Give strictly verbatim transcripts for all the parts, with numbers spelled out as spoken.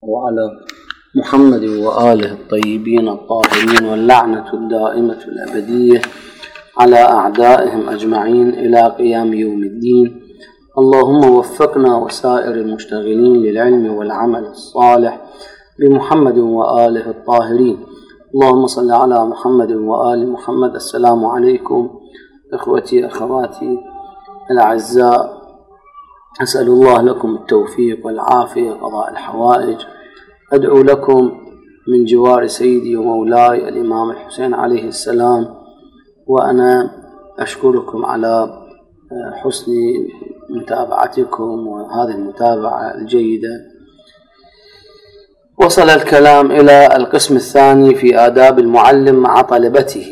وعلى محمد وآله الطيبين الطاهرين، واللعنة الدائمة الأبدية على أعدائهم أجمعين إلى قيام يوم الدين. اللهم وفقنا وسائر المشتغلين للعلم والعمل الصالح بمحمد وآله الطاهرين. اللهم صل على محمد وآل محمد. السلام عليكم إخوتي أخواتي الأعزاء، أسأل الله لكم التوفيق والعافية قضاء الحوائج. أدعو لكم من جوار سيدي ومولاي الإمام الحسين عليه السلام، وأنا أشكركم على حسن متابعتكم وهذه المتابعة الجيدة. وصل الكلام إلى القسم الثاني في آداب المعلم مع طلبته.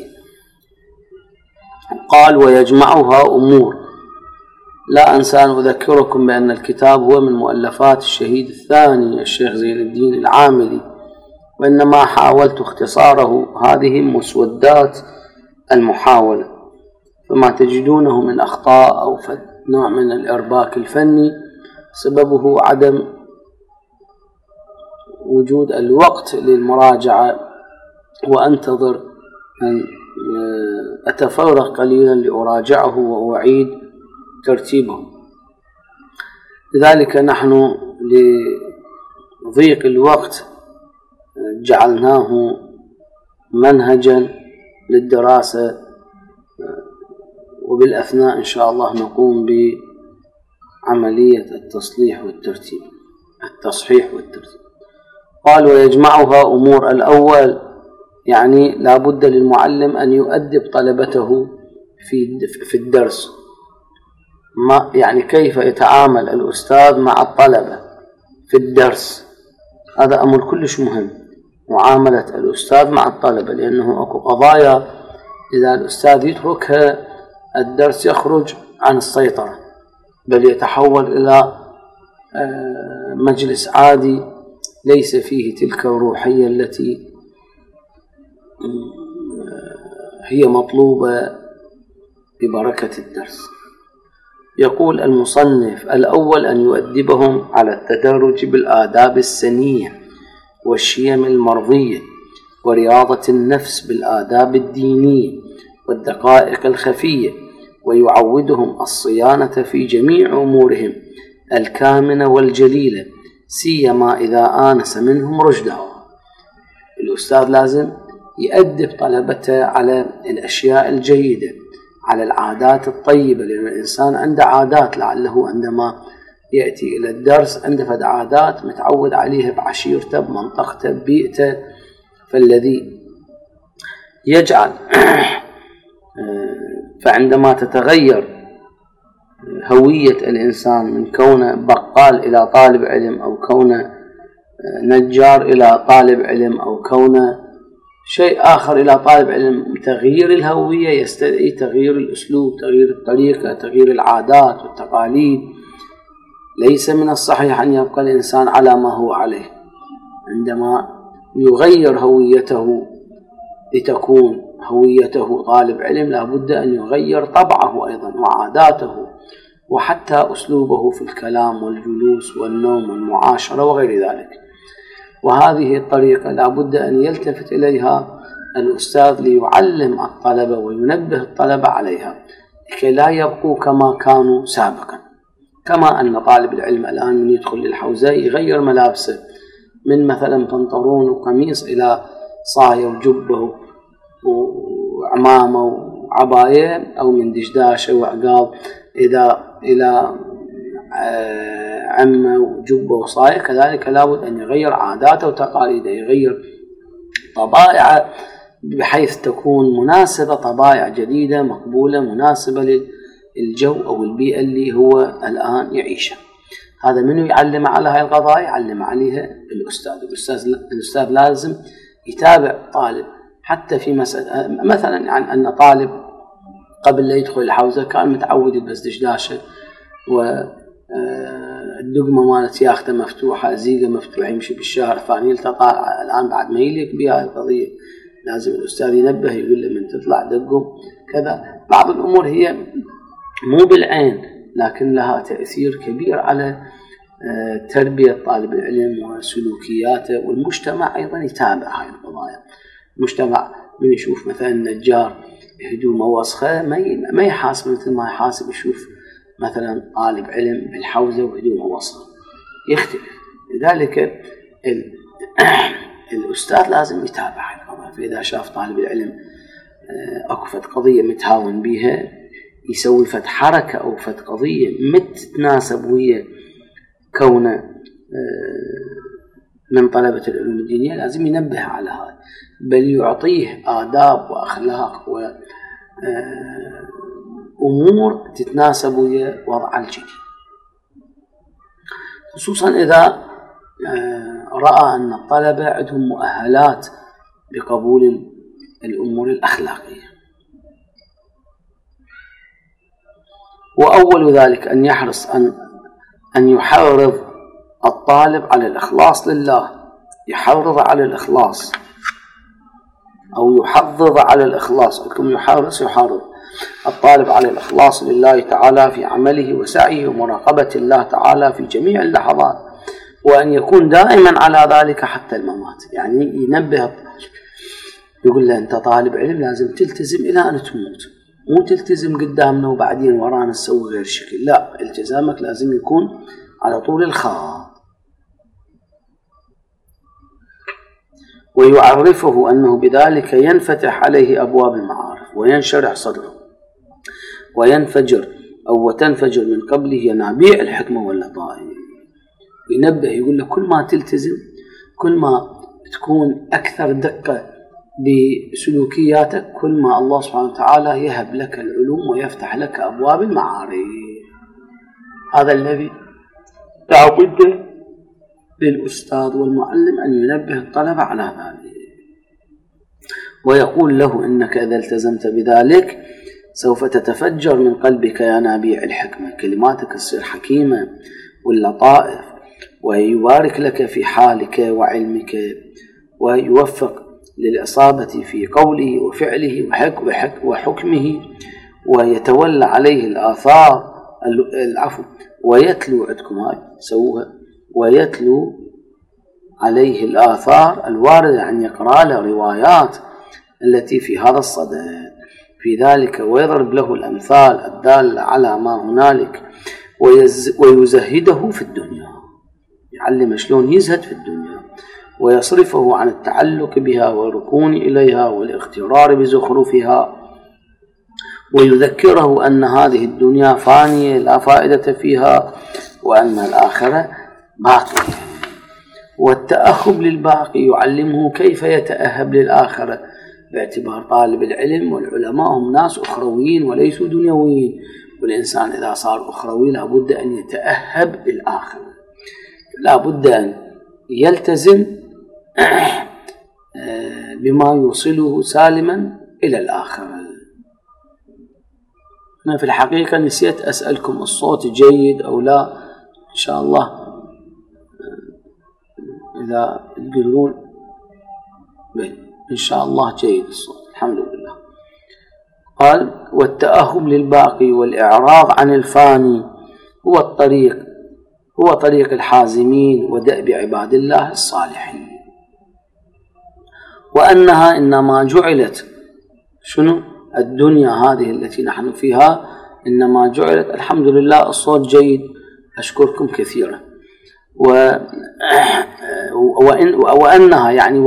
قال: ويجمعها أمور. لا أنسى أن أذكركم بأن الكتاب هو من مؤلفات الشهيد الثاني الشيخ زين الدين العاملي، وإنما حاولت اختصاره. هذه مسودات المحاولة، فما تجدونه من أخطاء أو نوع من الإرباك الفني سببه عدم وجود الوقت للمراجعة، وأنتظر أن أتفرغ قليلا لأراجعه وأعيد ترتيبه. لذلك نحن لضيق الوقت جعلناه منهجا للدراسة، وبالأثناء إن شاء الله نقوم بعملية التصليح والترتيب التصحيح والترتيب. قال: ويجمعها أمور. الأول يعني لا بد للمعلم أن يؤدب طلبته في في الدرس. ما يعني كيف يتعامل الأستاذ مع الطلبة في الدرس، هذا أمر كلش مهم، معاملة الأستاذ مع الطلبة، لأنه أكو قضايا إذا الأستاذ يتركها الدرس يخرج عن السيطرة، بل يتحول إلى مجلس عادي ليس فيه تلك الروحية التي هي مطلوبة ببركة الدرس. يقول المصنف: الأول أن يؤدبهم على التدرج بالآداب السنية والشيم المرضية، ورياضة النفس بالآداب الدينية والدقائق الخفية، ويعودهم الصيانة في جميع أمورهم الكامنة والجليلة، سيما إذا آنس منهم رشده. الأستاذ لازم يؤدب طلبته على الأشياء الجيدة، على العادات الطيبة، لأن الإنسان عنده عادات، لعله عندما يأتي إلى الدرس عنده فد عادات متعود عليها بعشيرته بمنطقته ببيئته، فالذي يجعل فعندما تتغير هوية الإنسان من كونه بقال إلى طالب علم، أو كونه نجار إلى طالب علم، أو كونه شيء آخر إلى طالب علم، تغيير الهوية يستدعي تغيير الأسلوب، تغيير الطريقة، تغيير العادات والتقاليد. ليس من الصحيح أن يبقى الإنسان على ما هو عليه. عندما يغير هويته لتكون هويته طالب علم، لابد أن يغير طبعه أيضا وعاداته، وحتى أسلوبه في الكلام والجلوس والنوم والمعاشرة وغير ذلك. وهذه الطريقة لابد أن يلتفت إليها الأستاذ ليعلم الطلبة وينبه الطلبة عليها، لكي لا يبقوا كما كانوا سابقا. كما أن طالب العلم الآن من يدخل للحوزة يغير ملابسه من مثلا بنطلون وقميص إلى صاية وجبة وعمامة وعباية، أو من دشداشة وعقاب إذا إلى عمة وجبة وصاية. كذلك لابد أن يغير عاداته وتقاليده، يغير طبائعه بحيث تكون مناسبة، طبائع جديدة مقبولة مناسبة للجو أو البيئة اللي هو الآن يعيشها. هذا منو يعلم على هاي القضايا؟ يعلم عليها الأستاذ. الأستاذ الأستاذ لازم يتابع طالب حتى في مسألة، مثلا عن أن طالب قبل لا يدخل الحوزة كان متعود يلبس دشداشة والدقمة مالت ياخته مفتوحة، زيقة مفتوحة، يمشي بالشارع، فانيل تطالع. الآن بعد ما يليق بها القضية لازم الأستاذ ينبه، يقول له من تطلع دقم كذا. بعض الأمور هي مو بالعين لكن لها تأثير كبير على تربية طالب العلم وسلوكياته، والمجتمع أيضا يتابع هاي القضايا. المجتمع من يشوف مثلا نجار هدومه وسخة ما يحاسب مثل ما يحاسب يشوف مثلا طالب علم بالحوزة وهدومه وسخة، يختلف. لذلك الأستاذ لازم يتابع هاي القضايا. فإذا شاف طالب العلم أكو فت قضية متهاون بيها يسوي فت حركة أو فت قضية متناسب ويا كونه من طلبة العلوم الدينية، لازم ينبه على هذا، بل يعطيه آداب وأخلاق وأمور تتناسب ويا وضع الجديد، خصوصا إذا رأى أن الطلبة عندهم مؤهلات بقبول الأمور الأخلاقية. وأول ذلك أن يحرص أن أن يحرض الطالب على الإخلاص لله، يحرض على الإخلاص أو يحضض على الإخلاص. لكم يحرص يحرض الطالب على الإخلاص لله تعالى في عمله وسعيه ومراقبة الله تعالى في جميع اللحظات، وأن يكون دائما على ذلك حتى الممات. يعني ينبه يقول له أنت طالب علم لازم تلتزم إلى أن تموت، مو تلتزم قدامنا وبعدين ورانا تسوي غير شكل، لا، التزامك لازم يكون على طول الخط. ويعرفه أنه بذلك ينفتح عليه أبواب المعارف وينشرح صدره وينفجر أو وتنفجر من قبله ينابيع الحكمة واللطائف. ينبه يقول له كل ما تلتزم كل ما تكون أكثر دقة بسلوكياتك، كل ما الله سبحانه وتعالى يهب لك العلوم ويفتح لك أبواب المعارف. هذا الذي لابد للأستاذ والمعلم أن ينبه الطلبة على ذلك، ويقول له إنك إذا التزمت بذلك سوف تتفجر من قلبك ينابيع الحكمة، كلماتك تصير حكيمة واللطائف، ويبارك لك في حالك وعلمك، ويوفق للإصابة في قوله وفعله وحكمه، ويتولى عليه الآثار العفو ويتلو عندكم هاي سووها ويتلو عليه الآثار الواردة عن يقرأ له روايات التي في هذا الصدد في ذلك، ويضرب له الأمثال الدالة على ما هنالك، ويزهده في الدنيا، يعلم شلون يزهد في الدنيا، ويصرفه عن التعلق بها والركون إليها والاغترار بزخرفها، ويذكره أن هذه الدنيا فانية لا فائدة فيها، وأن الآخرة باقية. والتأهب للباقي يعلمه كيف يتأهب للآخرة، باعتبار طالب العلم والعلماء هم ناس أخرويين وليسوا دنيويين، والإنسان إذا صار أخروي لابد أن يتأهب للآخرة، لابد أن يلتزم بما يوصله سالما إلى الآخرة. أنا في الحقيقة نسيت أسألكم الصوت جيد أو لا، إن شاء الله إذا تقولون إن شاء الله جيد الصوت، الحمد لله. قال والتأهب للباقي والإعراض عن الفاني هو الطريق هو طريق الحازمين ودأب عباد الله الصالحين، وأنها إنما جعلت شنو الدنيا هذه التي نحن فيها إنما جعلت، الحمد لله الصوت جيد، أشكركم كثيرا. وإن وأنها يعني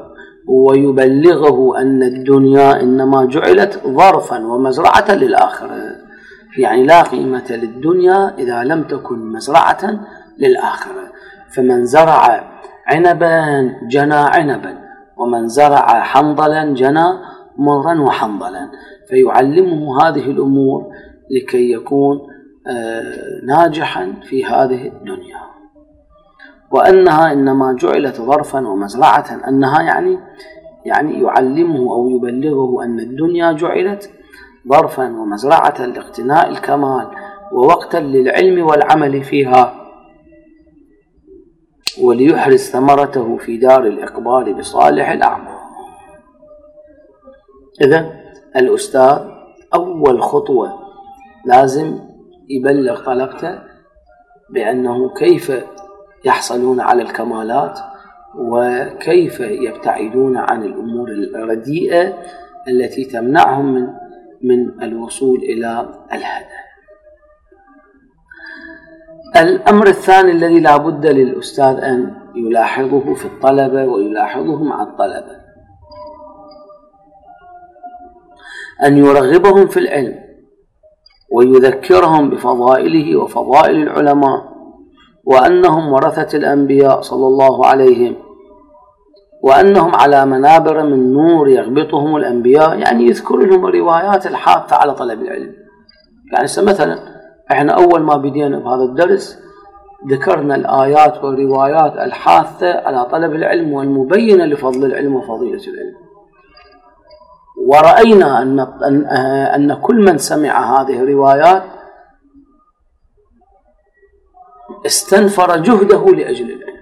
ويبلغه أن الدنيا إنما جعلت ظرفا ومزرعة للآخرة، يعني لا قيمة للدنيا إذا لم تكن مزرعة للآخرة. فمن زرع عنبا جنى عنبا، ومن زرع حنظلا جنى مرا وحنظلا، فيعلمه هذه الأمور لكي يكون ناجحا في هذه الدنيا. وأنها إنما جعلت ظرفا ومزرعة، أنها يعني يعني يعلمه أو يبلغه أن الدنيا جعلت ظرفا ومزرعة لاقتناء الكمال ووقتا للعلم والعمل فيها، وليحرز ثمرته في دار الإقبال بصالح الأعمال. إذن الأستاذ أول خطوة لازم يبلغ طلبته بأنه كيف يحصلون على الكمالات وكيف يبتعدون عن الأمور الرديئة التي تمنعهم من من الوصول إلى الهدف. الأمر الثاني الذي لا بد للأستاذ أن يلاحظه في الطلبة ويلاحظه مع الطلبة، أن يرغبهم في العلم ويذكرهم بفضائله وفضائل العلماء، وأنهم ورثة الأنبياء صلى الله عليهم، وأنهم على منابر من نور يغبطهم الأنبياء. يعني يذكر لهم الروايات الحاثة على طلب العلم. يعني مثلا احنا أول ما بدينا بهذا الدرس ذكرنا الآيات والروايات الحاثة على طلب العلم والمبينة لفضل العلم وفضيلة العلم، ورأينا أن أن كل من سمع هذه الروايات استنفر جهده لأجل العلم،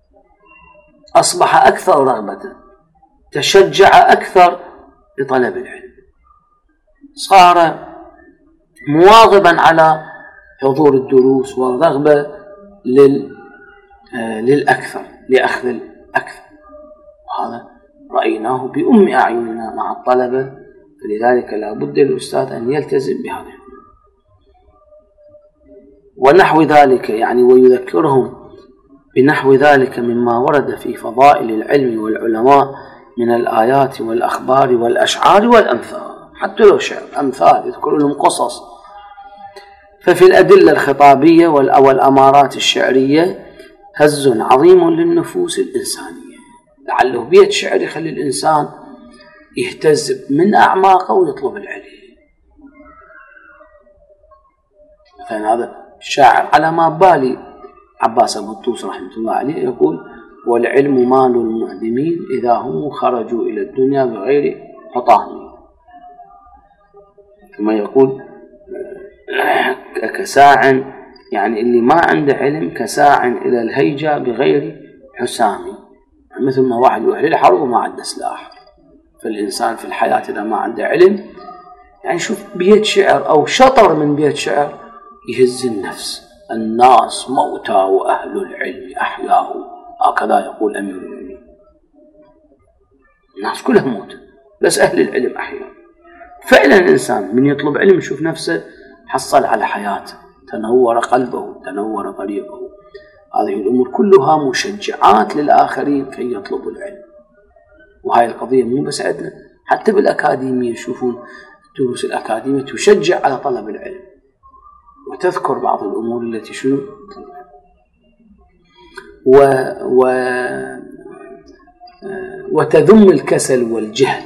أصبح أكثر رغبة، تشجع أكثر لطلب العلم، صار مواظبا على حضور الدروس والرغبة للأكثر لأخذ الأكثر. وهذا رأيناه بأم أعيننا مع الطلبة، فلذلك لا بد للأستاذ أن يلتزم بهذا ونحو ذلك، يعني ويذكرهم بنحو ذلك مما ورد في فضائل العلم والعلماء من الآيات والأخبار والأشعار والأمثال، حتى لو شعر أمثال يذكر لهم قصص. ففي الأدلة الخطابية والأمارات الشعرية هز عظيم للنفوس الإنسانية، لعله بيت شعر يخلي الإنسان يهتز من أعماقه ويطلب العلم. مثلا هذا الشاعر على ما بالي عباس أبو الطوس رحمة الله عليه يقول: والعلم مال المعدمين إذا هم خرجوا إلى الدنيا بغير حطام. ثم يقول: كساع، يعني اللي ما عنده علم كساع إلى الهيجة بغير حسام، مثل ما واحد يروح للحرب وما عنده سلاح. فالإنسان في الحياة إذا ما عنده علم، يعني شوف بيت شعر أو شطر من بيت شعر يهز النفس: الناس موتى وأهل العلم أحياء، هكذا يقول أمير المؤمنين. الناس كلها موت بس أهل العلم أحياء. فعلا الإنسان من يطلب علم يشوف نفسه حصل على حياة، تنور قلبه، تنور طريقه. هذه الأمور كلها مشجعات للآخرين كي يطلبوا العلم. وهاي القضية مو بس عندنا، حتى بالأكاديمية يشوفون الدروس الأكاديمية تشجع على طلب العلم وتذكر بعض الأمور التي شنو و... و... وتذم الكسل والجهل.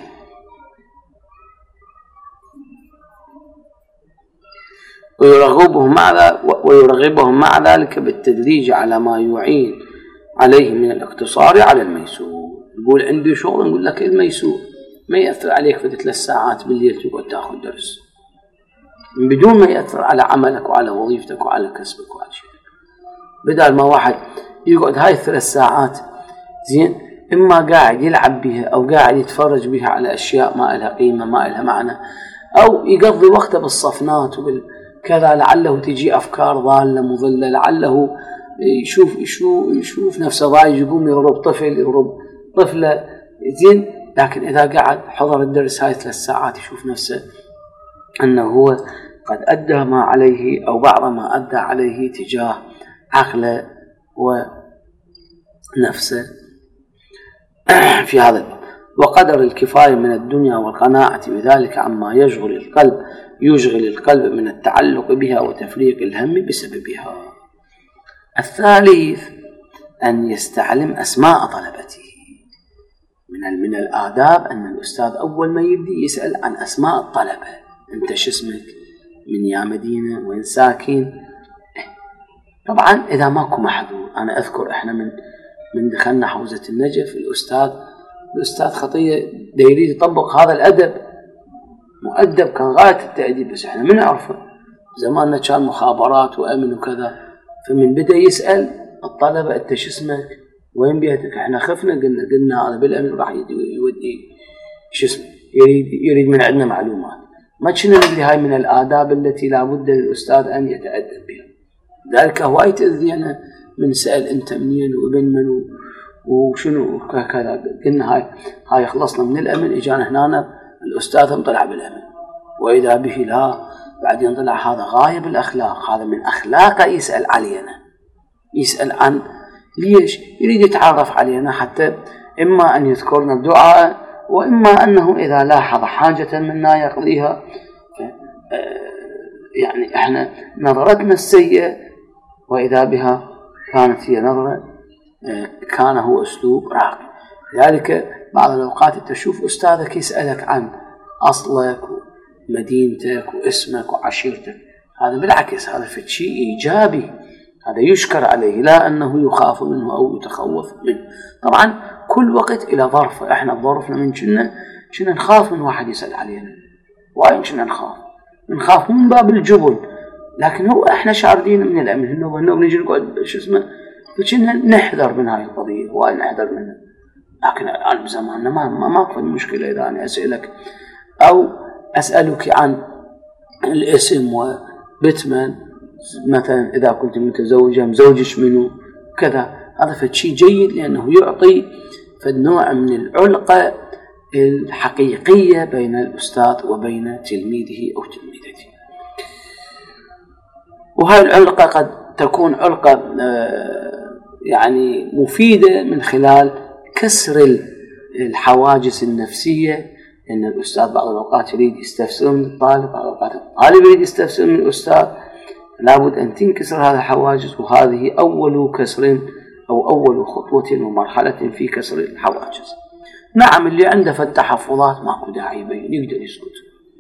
ويرغبهم مع ويرغبهم مع ذلك بالتدريج على ما يعين عليه من الاقتصار على الميسور. يقول عندي شغل، نقول لك الميسور ما يأثر عليك في ثلاث ساعات بالليل تقعد تاخذ درس، بدون ما يأثر على عملك وعلى وظيفتك وعلى كسبك وعلى شيء. بدل ما واحد يقعد هاي الثلاث ساعات زين إما قاعد يلعب بها أو قاعد يتفرج بها على أشياء ما لها قيمة ما لها معنى، أو يقضي وقته بالصفنات وبالكذا، لعله تجي أفكار ضالة مضلة، لعله يشوف يشوف يشوف نفسه ضايج يقوم يضرب طفل يضرب طفلة زين. لكن إذا قاعد حضر الدرس هاي ثلاث ساعات يشوف نفسه أنه هو قد أدى ما عليه أو بعض ما أدى عليه تجاه عقله ونفسه في هذا الباب. وقدر الكفاية من الدنيا والقناعة بذلك عما يشغل القلب يشغل القلب من التعلق بها وتفريق الهم بسببها. الثالث أن يستعلم أسماء طلبته. من من الآداب أن الأستاذ أول ما يبدي يسأل عن أسماء الطلبة: أنت شو اسمك؟ من يا مدينة؟ وين ساكن؟ طبعا إذا ماكو محظور. أنا أذكر إحنا من من دخلنا حوزة النجف الأستاذ الأستاذ خطية دايري يطبق هذا الأدب، مؤدب كان غاية التأديب، بس إحنا من نعرفه زماننا كان مخابرات وأمن وكذا. فمن بدأ يسأل الطلبة: أنت شو اسمك؟ وين بيتك؟ إحنا خفنا، قلنا قلنا هذا بالأمن راح يودي شو اسمه، يريد يريد من عندنا معلومات. ما كنا ندري هاي من الآداب التي لا بد للأستاذ أن يتأدب بها. ذلك هواي تأذينا من سأل أنت منين وابن منو وشنو كذا. قلنا هاي هاي خلصنا من الأمن، إجانا هنا الأستاذ طلع بالأمن، وإذا به لا بعدين طلع هذا غايب الأخلاق، هذا من أخلاقه يسأل علينا، يسأل عن ليش يريد يتعرف علينا، حتى إما أن يذكرنا بدعاء، وإما أنه إذا لاحظ حاجة منا يقضيها. يعني إحنا نظرتنا السيئة وإذا بها كانت هي نظرة كان هو أسلوب راقي. لذلك بعض الأوقات تشوف أستاذك يسألك عن أصلك ومدينتك واسمك وعشيرتك، هذا بالعكس هذا في شيء إيجابي، هذا يشكر عليه، لا أنه يخاف منه أو يتخوف منه. طبعا كل وقت إلى ظرفه، إحنا بظرفنا من كنا كنا نخاف من واحد يسأل علينا، وين كنا نخاف نخاف من باب الجبن، لكن هو إحنا شاردين من الأمن إنه إنه بنيجي نقعد شو اسمه، فكنا نحذر من هاي القضية، وين نحذر منها. لكن الآن بزماننا ما ما ما في مشكلة إذا أنا أسألك أو أسألك عن الاسم وبتمن مثلا، إذا كنت متزوجة مزوجش منه كذا، هذا فشي جيد لأنه يعطي فالنوع من العلاقة الحقيقية بين الأستاذ وبين تلميذه أو تلميذته. وهذه العلاقة قد تكون علاقة يعني مفيدة من خلال كسر الحواجز النفسية، إن الأستاذ بعض الأوقات يريد يستفسر من الطالب، بعض الأوقات الطالب يريد يستفسر من الأستاذ، لابد أن تنكسر هذه الحواجز، وهذه أول كسر أو أول خطوة ومرحلة في كسر الحواجز. نعم اللي عنده فالتحفظات ماكو داعي يبين، يقدر يسكت.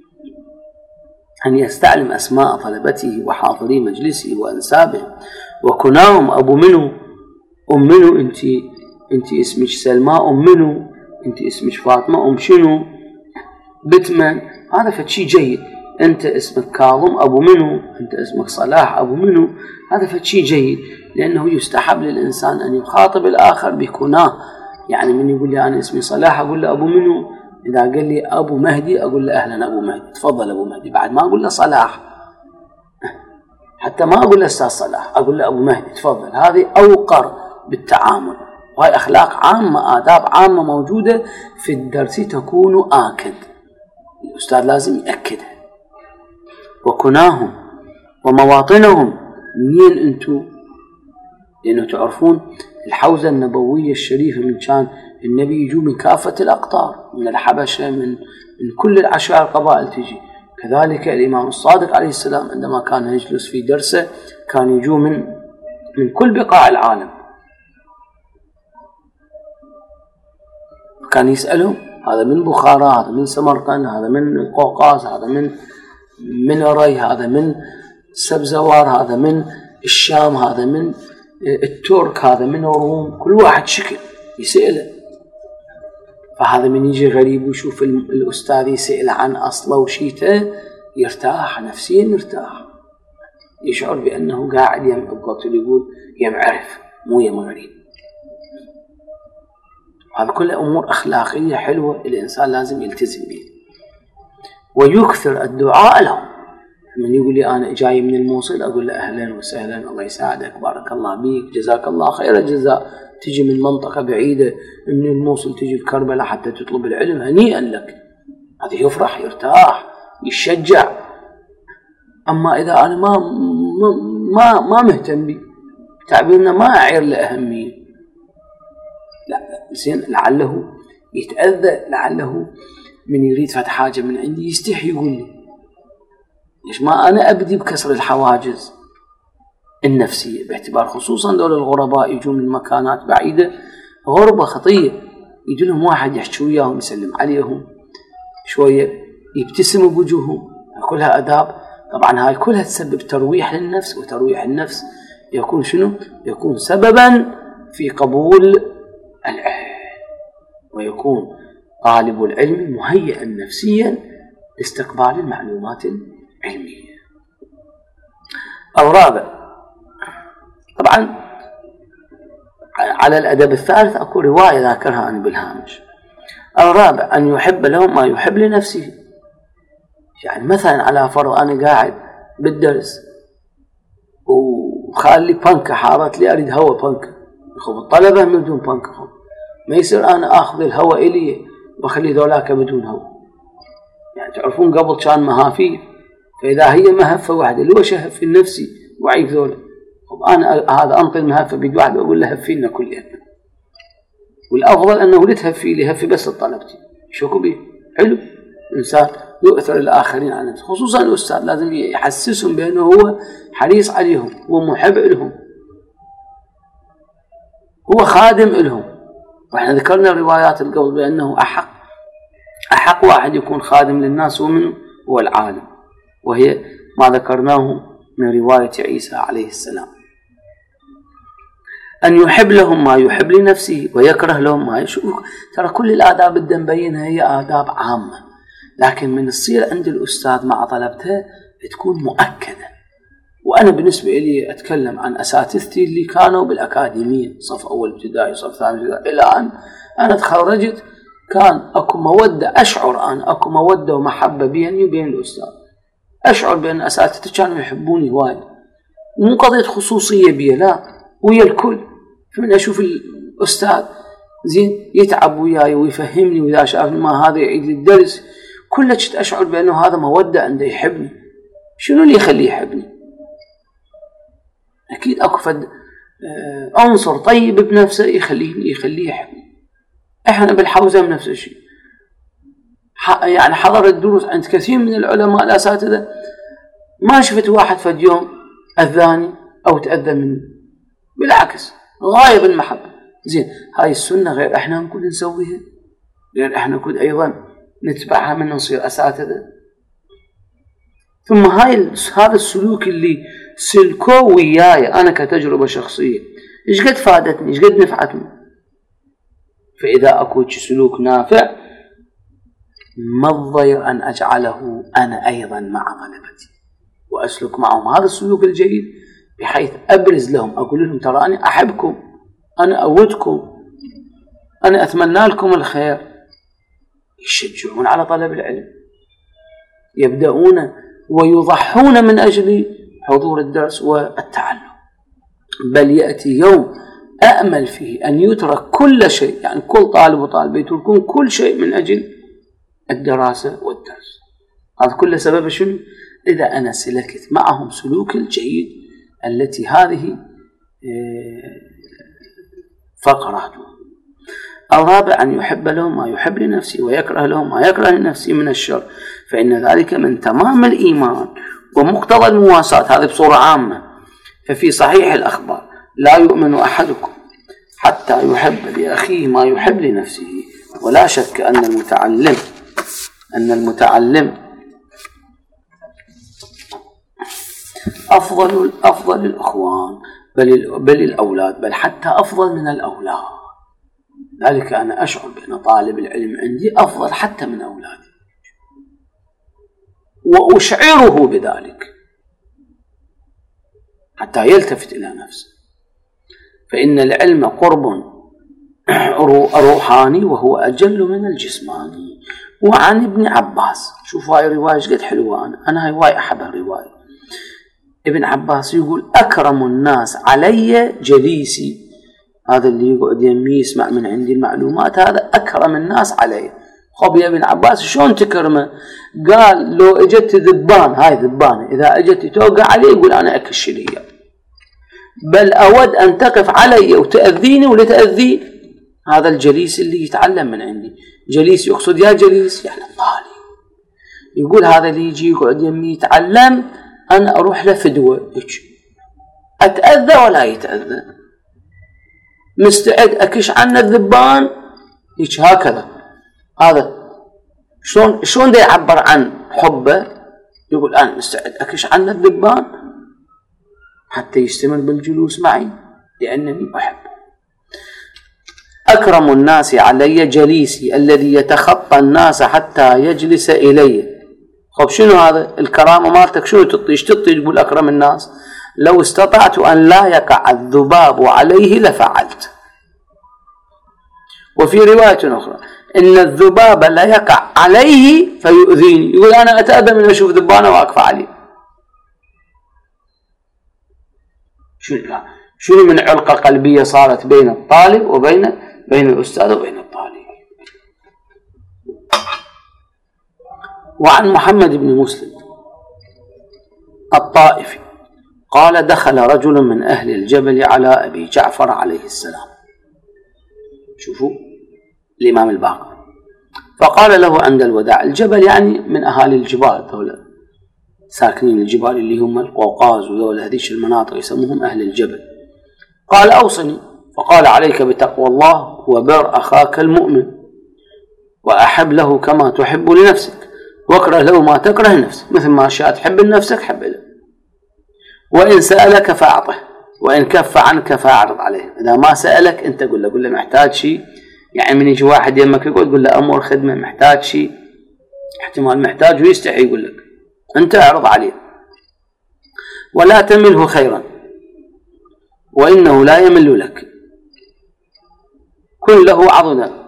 أن يستعلم أسماء طلبته وحاضري مجلسه وأنسابه وكناهم، أبو منو أم منو، أنت أنت اسمك سلمى أم منو، أنت اسمك فاطمة أم شنو، بتمن، هذا فشي جيد. أنت اسمك كاظم أبو منو، أنت اسمك صلاح أبو منو، هذا فشي جيد، لأنه يستحب للإنسان أن يخاطب الآخر بكناه. يعني من يقول لي أنا اسمي صلاح أقول له أبو منو، إذا قال لي أبو مهدي أقول له أهلا أبو مهدي، تفضل أبو مهدي، بعد ما أقول له صلاح، حتى ما أقول له أستاذ صلاح، أقول له أبو مهدي تفضل. هذه أوقر بالتعامل، وهي أخلاق عامة، آداب عامة موجودة في الدرس تكون آكد، الأستاذ لازم يأكدها. وكناهم ومواطنهم، منين أنتم؟ لأنه تعرفون الحوزة النبوية الشريفة من كان النبي يجوا من كافة الأقطار، من الحبشة، من من كل العشائر القبائل تجي. كذلك الإمام الصادق عليه السلام عندما كان يجلس في درسه كان يجوا من من كل بقاع العالم، كان يسألهم، هذا من بخارى، هذا من سمرقند، هذا من القوقاز، هذا من من أري، هذا من سبزوار، هذا من الشام، هذا من الترك، هذا من الروم، كل واحد شكل يسأله. فهذا من يجي غريب ويشوف الأستاذ يسأل عن أصله وشيته يرتاح نفسيا، يرتاح، يشعر بأنه قاعد يم القتل يقول يم عرف مو يم غريب. هذا كله أمور أخلاقية حلوة الإنسان لازم يلتزم بها. ويكثر الدعاء لهم، من يقول لي أنا جاي من الموصل أقول له أهلا وسهلا، الله يساعدك، بارك الله بيك، جزاك الله خير الجزاء. تجي من منطقة بعيدة من الموصل تجي في كربلاء حتى تطلب العلم، هنيئا لك، هذا يفرح يرتاح يشجع. أما إذا أنا ما ما ما مهتم بي، تعبيرنا ما أعير له أهمية، لا زين، لعله يتأذى، لعله من يريد فتح حاجة من عندي يستحي يقول لي، ليش ما أنا أبدي بكسر الحواجز النفسية، باعتبار خصوصا دول الغرباء يجون من مكانات بعيدة، غربة خطية، يجي لهم واحد يحكي وياهم يسلم عليهم شوية يبتسم بوجوههم، كلها أداب. طبعا هاي كلها تسبب ترويح للنفس، وترويح النفس يكون شنو؟ يكون سببا في قبول العلم، ويكون طالب العلم مهيئا نفسيا لاستقبال المعلومات العلمية. الرابع، طبعا على الأدب الثالث أكو رواية ذاكرها أنا بالهامش. الرابع أن يحب لهم ما يحب لنفسه. يعني مثلا على فرض أنا قاعد بالدرس خال لي بنكة حارت لي أريد هواء بنكة، خب الطلبة من بدون بنكة، خب ما يصير أنا أخذ الهواء إلي وأخلي ذولاك بدون هواء. يعني تعرفون قبل كان مهافير، فإذا هي مهفة واحدة ليش أهفي نفسي وعيب ذولا؟ خب أنا هذا أنطي المهفة بيد واحد وأقول له هفينا كلنا، والأفضل أنه لا تهفي لي، هفي بس طلبتي. شوكوا بيه حلو، إنسان يؤثر الآخرين عن نفسه، خصوصا الأستاذ لازم يحسسهم بأنه هو حريص عليهم، هو محب لهم، هو خادم لهم. وإحنا ذكرنا روايات القبل بأنه أحق أحق واحد يكون خادم للناس ومنه هو العالم، وهي ما ذكرناه من رواية عيسى عليه السلام، أن يحب لهم ما يحب لنفسه ويكره لهم ما يشوف. ترى كل الآداب اللي نبينها هي آداب عامة، لكن من الصير عند الأستاذ مع طلبته تكون مؤكدة. وأنا بالنسبة لي أتكلم عن أساتذتي اللي كانوا بالأكاديمية، صف أول ابتدائي صف ثاني ابتدائي إلى أن أنا تخرجت، كان أكو مودة، أشعر أن أكو مودة ومحبة بيني وبين الأستاذ، أشعر بأن أساتذتي كانوا يحبوني وايد، مو قضية خصوصية بي، لا، ويا الكل. فمن أشوف الأستاذ زين يتعب وياي ويفهمني، وإذا شافني ما هذا يعيد لي الدرس كله كنت أشعر بأنه هذا مودة عنده يحبني. شنو اللي يخليه يحبني؟ أكيد أكو فد عنصر طيب بنفسه يخليه يخليه يحبني. إحنا بالحوزة نفس الشيء، يعني حضر الدروس عند كثير من العلماء الأساتذة ما شفت واحد فد يوم أذاني أو تأذى مني، بالعكس غاية بالمحبة. زين، هاي السنة غير إحنا نكون نسويها، غير إحنا نكون أيضا نتبعها من نصير أساتذة. ثم هاي هذا السلوك اللي سلكوه وياي أنا كتجربة شخصية إيش قد فادتني، إيش قد نفعتني. فإذا أكو سلوك نافع ما الضير أن أجعله أنا أيضا مع طلبتي وأسلك معهم هذا السلوك الجيد، بحيث أبرز لهم، أقول لهم تراني أحبكم، أنا أودكم، أنا أتمنى لكم الخير. يشجعون على طلب العلم، يبدأون ويضحون من أجل حضور الدرس والتعلم. بل يأتي يوم أأمل فيه أن يترك كل شيء، يعني كل طالب وطالب يتركون كل شيء من أجل الدراسة والدرس. هذا كله سبب شنو؟ إذا أنا سلكت معهم سلوك الجيد التي هذه فقراته. الرابع أن يحب لهم ما يحب لنفسه ويكره لهم ما يكره لنفسه من الشر، فإن ذلك من تمام الإيمان ومقتضى المواساة. هذه بصورة عامة. ففي صحيح الأخبار لا يؤمن أحدكم حتى يحب لأخيه ما يحب لنفسه. ولا شك أن المتعلم أن المتعلم أفضل أفضل الأخوان، بل بل الأولاد، بل حتى أفضل من الأولاد. ذلك أنا أشعر بأن طالب العلم عندي أفضل حتى من أولادي، وأشعره بذلك حتى يلتفت إلى نفسه. فإن العلم قرب روحاني وهو أجل من الجسماني. وعن ابن عباس، شوفوا هاي رواية قد حلوة، أنا أنا هاي أحب الرواية. ابن عباس يقول أكرم الناس علي جليسي. هذا اللي يقعد يمي يسمع من عندي المعلومات، هذا أكرم الناس علي. خب يا ابن عباس شلون تكرمه؟ قال لو اجت ذبان، هاي ذبانة، إذا اجت توقع علي يقول أنا أكش لي، بل أود أن تقف علي وتأذيني ولا تأذي هذا الجليس اللي يتعلم من عندي. جليس يقصد يا جليس يعني طالب. يقول هذا اللي يجي يقعد يمي يتعلم أنا أروح له فدوة، أتأذى ولا يتأذى، مستعد أكش عنه الذبان هيك هكذا. هذا شلون شلون ده يعبر عن حبه؟ يقول أنا مستعد أكش عنه الذبان حتى يستمر بالجلوس معي لأنني أحبه. أكرم الناس علي جليسي الذي يتخطى الناس حتى يجلس إلي. خب شنو هذا الكرامة مالتك؟ شنو تطيش تطي تقول أكرم الناس؟ لو استطعت أن لا يقع الذباب عليه لفعلت. وفي رواية أخرى إن الذباب لا يقع عليه فيؤذيني. يقول أنا أتأذى من أشوف ذبانة واقفة عليه. شنو من علقة قلبية صارت بين الطالب وبين بين الأستاذ وبين الطالب. وعن محمد بن مسلم الطائفي قال دخل رجل من أهل الجبل على أبي جعفر عليه السلام، شوفوا الإمام الباقر، فقال له عند الوداع، الجبل يعني من أهالي الجبال، ذولا ساكنين الجبال اللي هم القوقاز وذولا هذيش المناطق يسموهم أهل الجبل. قال أوصني، فقال عليك بتقوى الله وبر أخاك المؤمن، وأحب له كما تحب لنفسك، واكره له ما تكره لنفسك، مثل ما شاء تحب لنفسك حب له. وإن سألك فأعطه، وإن كف عنك فأعرض عليه. إذا ما سألك أنت قل له قل له محتاج شيء، يعني من يجي واحد يمك يقول قل له أمور خدمة محتاج شيء، احتمال محتاج ويستحي يقول لك، أنت أعرض عليه. ولا تمله خيرا وإنه لا يمل لك، كن له عضدا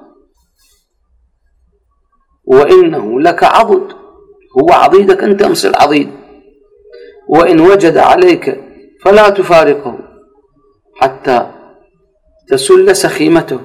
وإنه لك عضد، هو عضيدك أنت أمس العضيد. وإن وجد عليك فلا تفارقه حتى تسل سخيمته،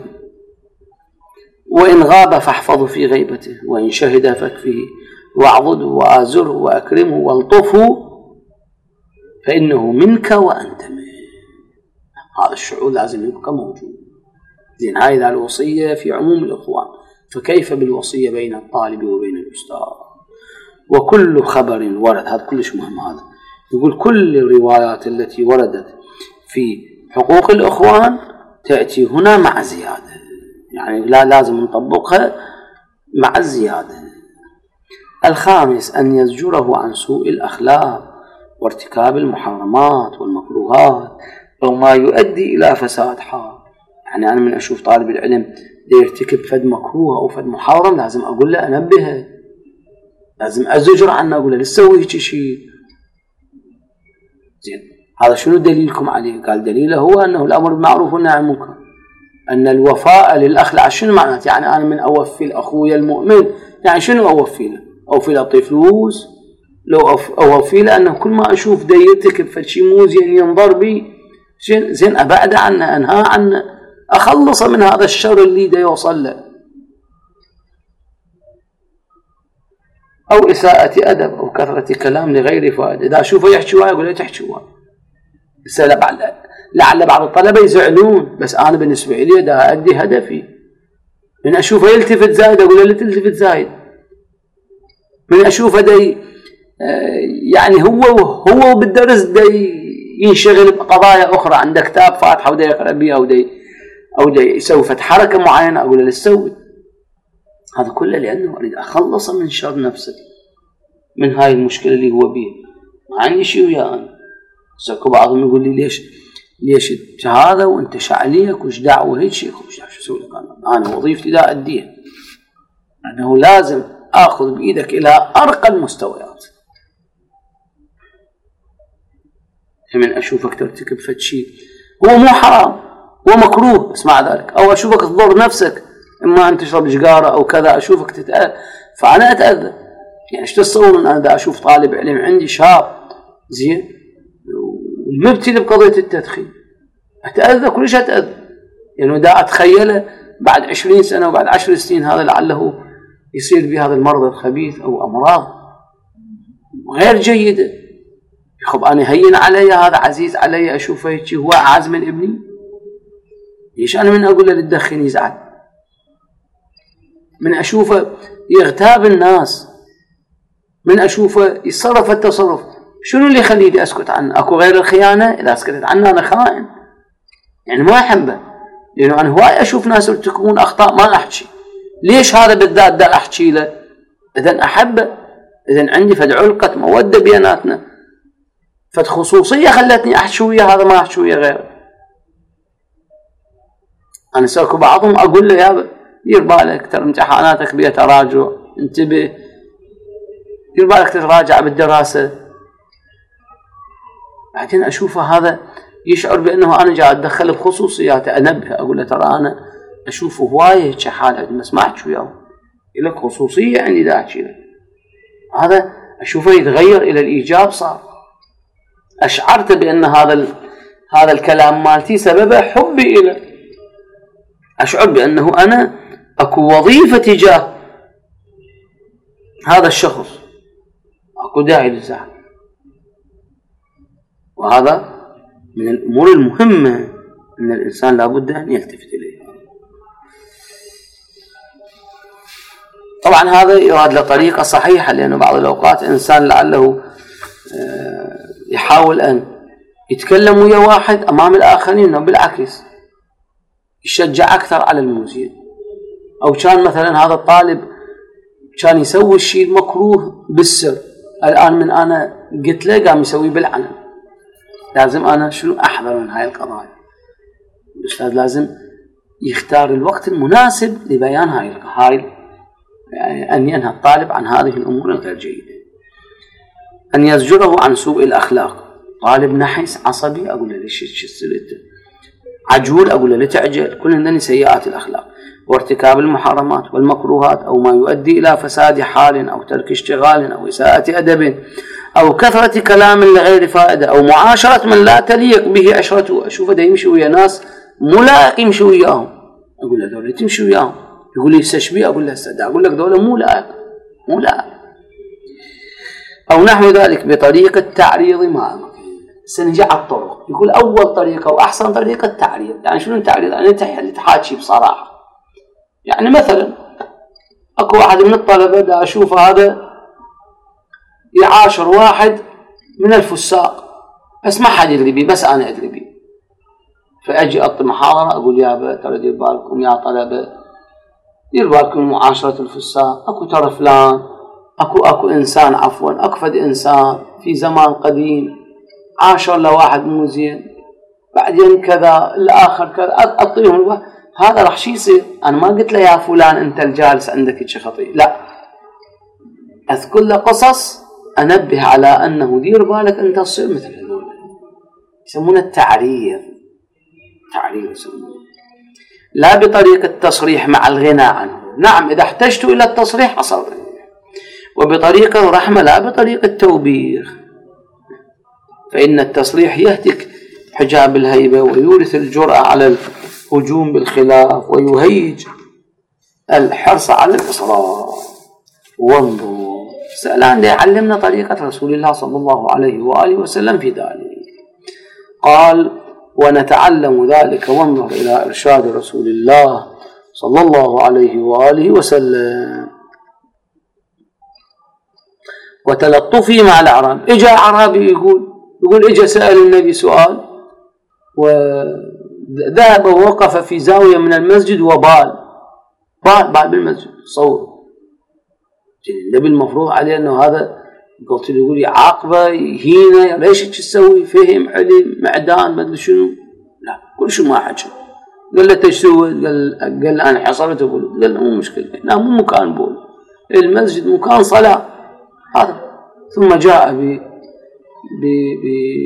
وإن غاب فاحفظه في غيبته، وإن شهد فاكفه، واعضده وآزره وأكرمه والطفه، فإنه منك وأنت منه. هذا الشعور لازم يبقى موجود. زين، هاي ذا الوصية في عموم الإخوان، فكيف بالوصية بين الطالب وبين الأستاذ؟ وكل خبر ورد، هذا كلش مهم. هذا يقول كل الروايات التي وردت في حقوق الإخوان تأتي هنا مع زيادة، يعني لا لازم نطبقها مع الزيادة. الخامس أن يزجره عن سوء الأخلاق وارتكاب المحرمات والمكروهات أو ما يؤدي إلى فساد حال. يعني أنا من أشوف طالب العلم يرتكب فد مكروه أو فد محرم لازم أقول له أنبهه، لازم أزجر عنه، أقول له لا تسوي هيك شيء. زين، هذا شنو دليلكم عليه؟ قال دليله هو أنه الأمر بالمعروف والنهي عن المنكر، أن الوفاء للأخ. شنو معناته؟ يعني أنا من أوفي لأخويا المؤمن، يعني شنو أوفي له؟ أوفي له أعطيه فلوس؟ لو أوفي له أنه كل ما أشوف دا يرتكب فشي مو زين ينظر بي، زين أبعد عنه، أنهى عنه، أخلص من هذا الشر اللي دا يوصل له. أو إساءة أدب أو كثرة كلام لغير فائدة. إذا أشوفه يحكي وايد أقول له تحكي وايد، لعل بعض الطلبة يزعلون، بس أنا بالنسبة لي دا أدي هدفي. من أشوفه يلتفت زايد أقول له لا تلتفت زايد. من أشوفه دا يعني هو هو بالدرس دا ينشغل بقضايا أخرى، عنده كتاب فاتحة ودا يقرأ بيها أو دا أو دا يسوي فت حركة معينة أقول له لا تسوي. هذا كله لأنه أريد أخلص من شر نفسه، من هاي المشكلة اللي هو بيه. ما عندي شيء وياه أنا. سأكو بعضهم يقول لي ليش ليش هذا وأنت شعليك وش دعوة هيك شيء؟ وش دعوة شو أسوي لك أنا؟ أنا وظيفتي لا أديها، أنه لازم أخذ بإيدك إلى أرقى المستويات. من أشوفك ترتكب فد شيء هو مو حرام، هو مكروه، بس مع ذلك أو أشوفك تضر نفسك، إما أن تشرب جقارة أو كذا، أشوفك تتأذى فأنا أتأذى. يعني إيش تتصور أن أنا دا أشوف طالب علم عندي شاب زين ومبتلي بقضية التدخين، أتأذى كلش أتأذى، يعني دا أتخيله بعد عشرين سنة وبعد عشر سنين هذا لعله يصير بهذا المرض الخبيث أو أمراض غير جيدة. خب أنا هين علي هذا، عزيز علي أشوفه هيك هو أعز من ابني، ليش أنا من أقول له للدخن يزعل؟ من أشوفه يغتاب الناس، من أشوفه يتصرف التصرف، شنو اللي يخليني أسكت عنه؟ أكو غير الخيانة؟ إذا أسكتت عنه أنا خائن، يعني ما أحبه، لأنه أنا هواي أشوف ناس يرتكبون أخطاء ما أحكي. ليش هذا بالذات دا أحكي له؟ إذن أحبه، إذن عندي فد علقة مودة بيناتنا، فد خصوصية خلتني أحكي ويا هذا ما أحكي ويا غيره. أنا سأكو بعضهم أقول له يا دير بالك ترى امتحاناتك بيها تراجع، انتبه، دير بالك تتراجع بالدراسة. بعدين أشوفه هذا يشعر بأنه أنا جاي أتدخل بخصوصياته، أنبه أقول له ترى أنا أشوفه هواية حالة بس ما أحكي وياه، لك خصوصية عندي دا أحكي له. هذا أشوفه يتغير إلى الإيجاب، صار أشعرت بأن هذا هذا الكلام مالتي سببه حبي إله، أشعر بأنه أنا أكو وظيفة تجاه هذا الشخص، أكو داعي للزعل. وهذا من الأمور المهمة أن الإنسان لابد أن يلتفت إليها. طبعا هذا يراد لطريقة صحيحة، لأنه بعض الأوقات إنسان لعله يحاول أن يتكلم ويا واحد أمام الآخرين بالعكس يشجع أكثر على الموزين، أو كان مثلا هذا الطالب كان يسوي الشيء المكروه بالسر، الآن من أنا قلت له قام يسوي بالعلن. لازم أنا شنو أحذر من هاي القضايا. الأستاذ لازم يختار الوقت المناسب لبيان هاي هاي يعني أن ينهى الطالب عن هذه الأمور الغير جيدة. أن يزجره عن سوء الأخلاق. طالب نحس عصبي أقول له ليش تشسلت، عجول أقول له لا تعجل، كل هذني سيئات الأخلاق. وارتكاب المحرمات والمكروهات أو ما يؤدي إلى فساد حال أو ترك اشتغال أو إساءة أدب أو كثرة كلام لغير فائدة أو معاشرة من لا تليق به عشرته. أشوفه ده يمشي ويا ناس مو لائق يمشي وياهم، أقول له دولة تمشي وياهم، يقول لي استشبيه، أقول له استدع، أقول لك دولة مو لائق مو لائق. أو نحو ذلك بطريقة تعريض ما سنجي على الطرق. يقول أول طريقة وأحسن طريقة التعريض. يعني شنو التعريض؟ يعني أنت تحاكي بصراحة. يعني مثلا أكو واحد من الطلبة دا أشوفه هذا يعاشر واحد من الفساق بس ما حد يدري بيه، بس أنا أدري بيه. فأجي أعطي محاضرة أقول يا ترى دير بالكم يا طلبة، دير بالكم معاشرة الفساق. أكو ترى فلان، أكو أكو إنسان عفوا أكفد إنسان في زمان قديم عاشر لواحد مو زين، بعدين كذا الآخر كذا، أعطيهم هذا راح شي يصير. أنا ما قلت له يا فلان أنت الجالس عندك شي خطيئة، لا، أذكر له قصص أنبه على أنه دير بالك أنت تصير مثل هذول. يسمونه التعريض، تعريض يسمونه، لا بطريقة التصريح مع الغنى عنه. نعم إذا احتجت إلى التصريح أصرح، وبطريقة الرحمة لا بطريقة التوبيخ، فإن التصريح يهتك حجاب الهيبة ويورث الجرأة على الهجوم بالخلاف ويهيج الحرص على الإصرار. وانظروا سألان يعلمنا طريقة رسول الله صلى الله عليه وآله وسلم في ذلك. قال ونتعلم ذلك وانظر إلى إرشاد رسول الله صلى الله عليه وآله وسلم وتلطفي مع الأعراب. إجا أعرابي يقول يقول إجا سأل النبي سؤال، وذهب ووقف في زاوية من المسجد وبال بال بال بالمسجد. صور النبي المفروض عليه أنه هذا قلت له يقول يعاقبه يهينه، ليش تسوي؟ فهم علم معدان ما أدري شنو، لا كل شيء ما حكى. قال له تسوي؟ قال قال أنا حصلت أقول. قال له مو مشكلة، هنا مو مكان بول، المسجد مكان صلاة هذا. ثم جاء ب ب ب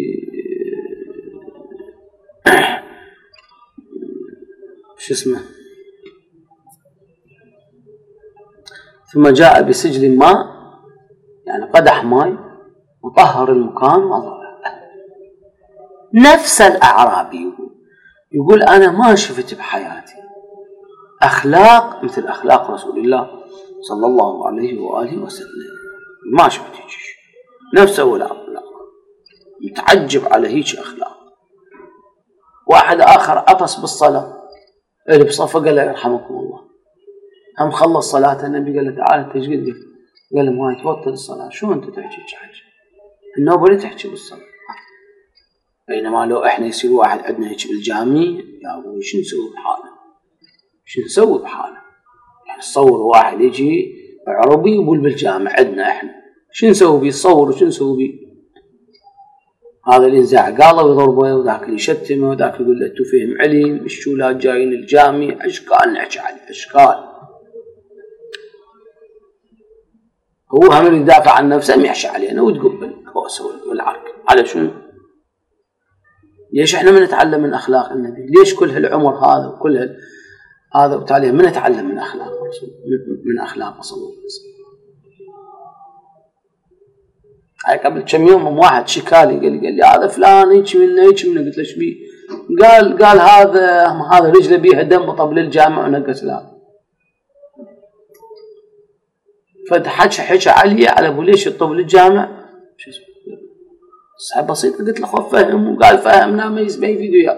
شو اسمه ثم جاء بسجل ماء، يعني قدح ماء، وطهر المكان وضرب. نفس الأعرابي يقول يقول أنا ما شفت بحياتي أخلاق مثل أخلاق رسول الله صلى الله عليه وآله وسلم، ما شفت هيك شيء. نفسه ولا أخلاق، متعجب على هيك أخلاق. واحد آخر عطس بالصلاة اللي بصفه قال له يرحمكم الله، هم خلص صلاة النبي قال له تعال انت ايش قلت؟ قال له ما يتبطل الصلاة. شو انت تحكي حاجة؟ النوبة اللي تحكي بالصلاة. بينما لو احنا يصير واحد عندنا هيك بالجامع يا ابوي شو نسوي بحاله؟ شو نسوي بحاله؟ يعني تصور واحد يجي عربي يقول بالجامع عندنا احنا شو نسوي بيه؟ تصور وشو نسوي بيه؟ هذا اللي ينزع قاله ويضربه، وذاك اللي يشتمه، وذاك يقول له انتو فهم علم، الشولات جايين الجامع، اشكال نحكي عليه اشكال. هو هم يدافع عن نفسه ما يحشي علينا وتقبل بوسه والعرق. على شنو؟ ليش احنا ما نتعلم من اخلاق النبي؟ ليش كل هالعمر هذا وكل هال هذا وتالي ما نتعلم من اخلاق رسول من اخلاق صلى الله عليه وسلم؟ هاي قبل كم يوم واحد شكالي قال لي قال لي هذا فلان هيك منه هيك منه. قلت له ايش بيه؟ قال قال هذا هذا رجله بيها دم وطب للجامع ونقص لا. فحكى حكى علي على ابو ليش يطب للجامع شو اسمه صعب بسيطه. قلت له خف فهم وقال فهمنا ما يفيد وياه.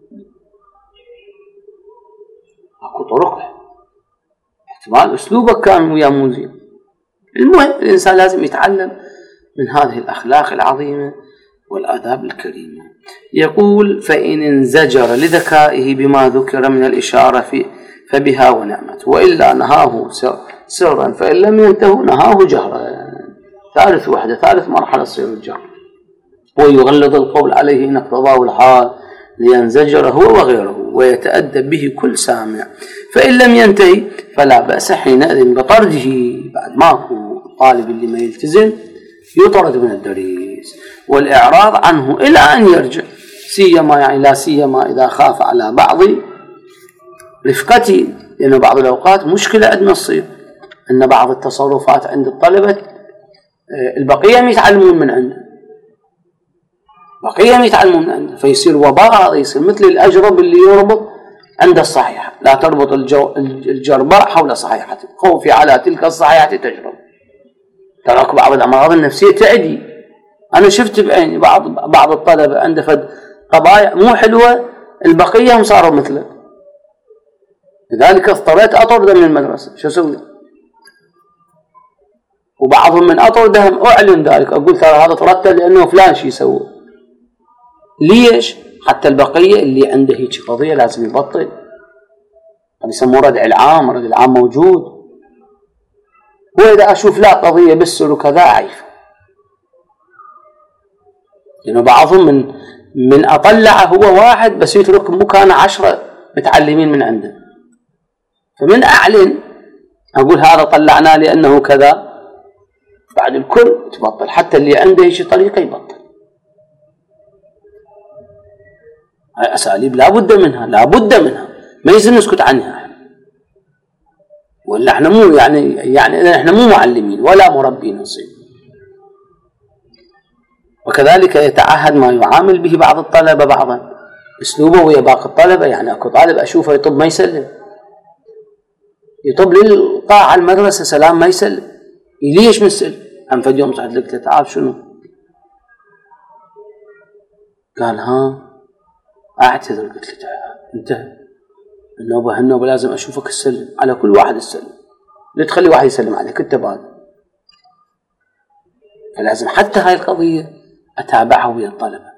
اكو طرق احتمال اسلوبك كان وياه مو زين. المهم الانسان لازم يتعلم من هذه الاخلاق العظيمه والآداب الكريمة. يقول فإن انزجر لذكائه بما ذكر من الإشارة في فبها ونعمت وإلا نهاه سرا فإن لم ينتهوا نهاه جهرا. ثالث وحدة ثالث مرحلة تصير الجهر ويغلظ القول عليه إن اقتضاه الحال لينزجر هو وغيره ويتأدب به كل سامع. فإن لم ينتهي فلا بأس حينئذ بطرده. بعد ماكو طالب اللي ما يلتزم يطرد من الدريس والإعراض عنه إلى أن يرجع سيما يعني لا سيما إذا خاف على بعض رفقته. لأنه بعض الأوقات مشكلة عندنا تصير أن بعض التصرفات عند الطلبة البقية يتعلمون من عنده بقية يتعلمون من عنده فيصير وباء. هذا يصير مثل الأجرب اللي يربط عند الصحيحة. لا تربط الجرباء حول صحيحته خوفي على تلك الصحيحة تجرب. تراك بعض الأمراض النفسية تعدي. أنا شفت بعيني بعض بعض الطلبة عنده فد طبايع مو حلوة البقية هم صاروا مثله. لذلك اضطريت أطرده من المدرسة. شو أسوي؟ وبعضهم من أطردهم أعلن ذلك أقول ترى هذا طردته لأنه فلان شي يسوي. ليش؟ حتى البقية اللي عنده هيك قضية لازم يبطل. هذا يسموه ردع العام. ردع العام موجود. وإذا أشوف لا قضية بالسر وكذا أعيف. لأنه بعضهم من من أطلع هو واحد بس يترك مكان عشرة متعلمين من عنده. فمن أعلن أقول هذا طلعناه لأنه كذا بعد الكل تبطل. حتى اللي عنده شيء طريقة يبطل. هاي أساليب لا بد منها لا بد منها ما يصير نسكت عنها. ولا احنا مو يعني يعني احنا مو معلمين ولا مربين نصيب. وكذلك يتعهد ما يعامل به بعض الطلبة بعضا اسلوبه ويا باقي الطلبة. يعني اكو طالب اشوفه يطب ما يسلم يطب للقاعة المدرسة سلام ما يسلم. ليش مسلم؟ هم فد يوم صعد لك تعال شنو؟ قال ها اعتذر. قلت له انتهى النوبة هالنوبة لازم اشوفك تسلم على كل واحد تسلم. لا تخلي واحد يسلم عليك انت بعد. فلازم حتى هاي القضية اتابعها ويا الطلبة.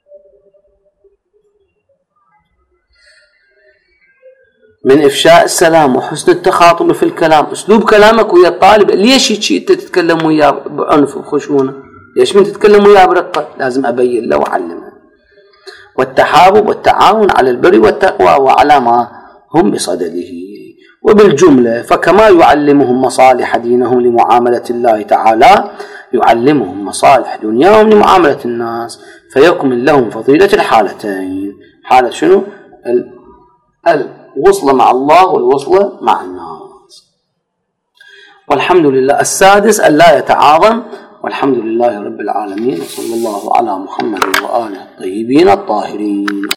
من افشاء السلام وحسن التخاطب في الكلام. اسلوب كلامك ويا الطالب. ليش هيك انت تتكلم وياه بعنف وخشونة؟ ليش من تتكلم وياه برقة؟ لازم ابين له واعلمه. والتحابب والتعاون على البر والتقوى وعلى ما هم بصدده. وبالجملة فكما يعلمهم مصالح دينهم لمعاملة الله تعالى يعلمهم مصالح دنياهم لمعاملة الناس فيكمل لهم فضيلة الحالتين. حالة شنو؟ الوصلة مع الله والوصلة مع الناس. والحمد لله. السادس أن لا يتعاظم. والحمد لله رب العالمين. صلى الله على محمد وآله الطيبين الطاهرين.